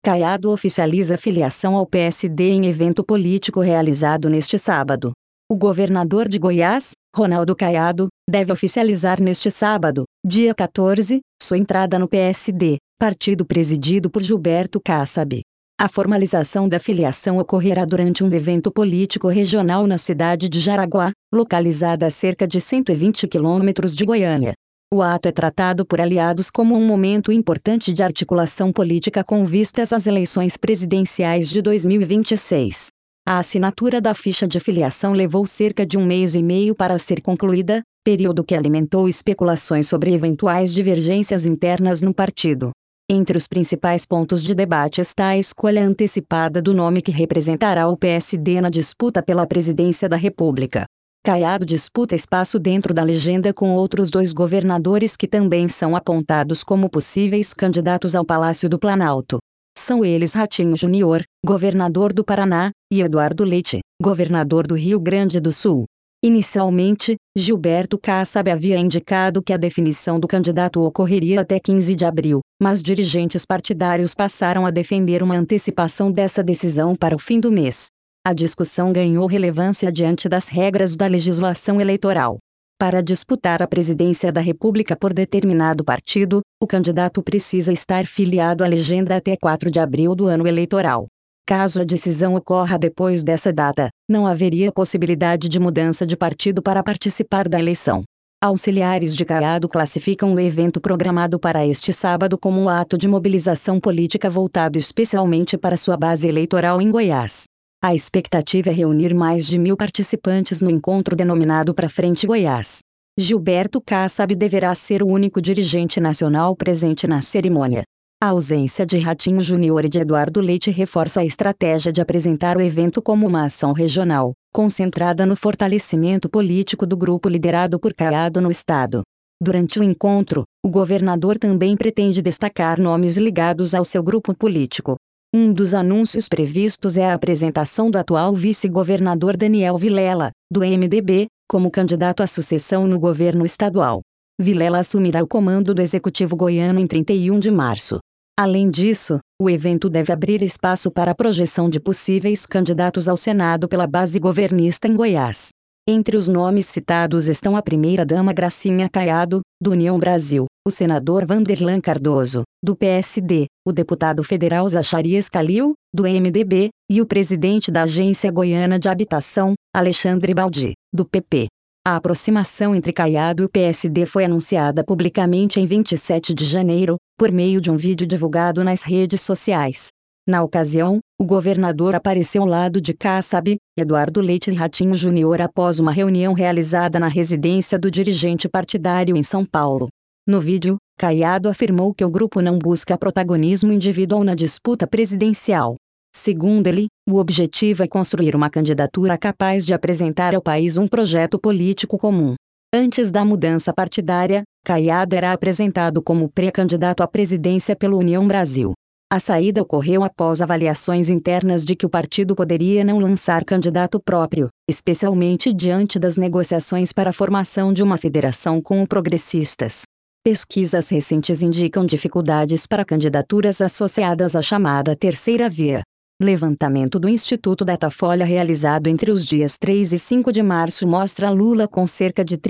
Caiado oficializa filiação ao PSD em evento político realizado neste sábado. O governador de Goiás, Ronaldo Caiado, deve oficializar neste sábado, dia 14, sua entrada no PSD, partido presidido por Gilberto Kassab. A formalização da filiação ocorrerá durante um evento político regional na cidade de Jaraguá, localizada a cerca de 120 quilômetros de Goiânia. O ato é tratado por aliados como um momento importante de articulação política com vistas às eleições presidenciais de 2026. A assinatura da ficha de filiação levou cerca de 1 mês e meio para ser concluída, período que alimentou especulações sobre eventuais divergências internas no partido. Entre os principais pontos de debate está a escolha antecipada do nome que representará o PSD na disputa pela presidência da República. Caiado disputa espaço dentro da legenda com outros 2 governadores que também são apontados como possíveis candidatos ao Palácio do Planalto. São eles Ratinho Júnior, governador do Paraná, e Eduardo Leite, governador do Rio Grande do Sul. Inicialmente, Gilberto Kassab havia indicado que a definição do candidato ocorreria até 15 de abril, mas dirigentes partidários passaram a defender uma antecipação dessa decisão para o fim do mês. A discussão ganhou relevância diante das regras da legislação eleitoral. Para disputar a presidência da República por determinado partido, o candidato precisa estar filiado à legenda até 4 de abril do ano eleitoral. Caso a decisão ocorra depois dessa data, não haveria possibilidade de mudança de partido para participar da eleição. Auxiliares de Caiado classificam o evento programado para este sábado como um ato de mobilização política voltado especialmente para sua base eleitoral em Goiás. A expectativa é reunir mais de 1.000 participantes no encontro denominado Pra Frente Goiás. Gilberto Kassab deverá ser o único dirigente nacional presente na cerimônia. A ausência de Ratinho Júnior e de Eduardo Leite reforça a estratégia de apresentar o evento como uma ação regional, concentrada no fortalecimento político do grupo liderado por Caiado no estado. Durante o encontro, o governador também pretende destacar nomes ligados ao seu grupo político. Um dos anúncios previstos é a apresentação do atual vice-governador Daniel Vilela, do MDB, como candidato à sucessão no governo estadual. Vilela assumirá o comando do Executivo goiano em 31 de março. Além disso, o evento deve abrir espaço para a projeção de possíveis candidatos ao Senado pela base governista em Goiás. Entre os nomes citados estão a primeira-dama Gracinha Caiado, do União Brasil, o senador Vanderlan Cardoso, do PSD, o deputado federal Zacharias Calil, do MDB, e o presidente da Agência Goiana de Habitação, Alexandre Baldi, do PP. A aproximação entre Caiado e o PSD foi anunciada publicamente em 27 de janeiro, por meio de um vídeo divulgado nas redes sociais. Na ocasião, o governador apareceu ao lado de Kassab, Eduardo Leite e Ratinho Júnior após uma reunião realizada na residência do dirigente partidário em São Paulo. No vídeo, Caiado afirmou que o grupo não busca protagonismo individual na disputa presidencial. Segundo ele, o objetivo é construir uma candidatura capaz de apresentar ao país um projeto político comum. Antes da mudança partidária, Caiado era apresentado como pré-candidato à presidência pela União Brasil. A saída ocorreu após avaliações internas de que o partido poderia não lançar candidato próprio, especialmente diante das negociações para a formação de uma federação com o Progressistas. Pesquisas recentes indicam dificuldades para candidaturas associadas à chamada terceira via. Levantamento do Instituto Datafolha realizado entre os dias 3 e 5 de março mostra Lula com cerca de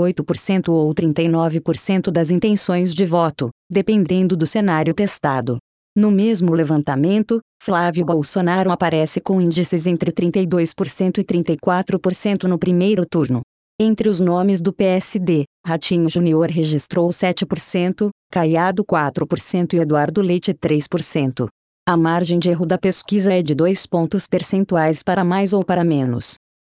38% ou 39% das intenções de voto, dependendo do cenário testado. No mesmo levantamento, Flávio Bolsonaro aparece com índices entre 32% e 34% no primeiro turno. Entre os nomes do PSD, Ratinho Júnior registrou 7%, Caiado 4% e Eduardo Leite 3%. A margem de erro da pesquisa é de 2 pontos percentuais para mais ou para menos.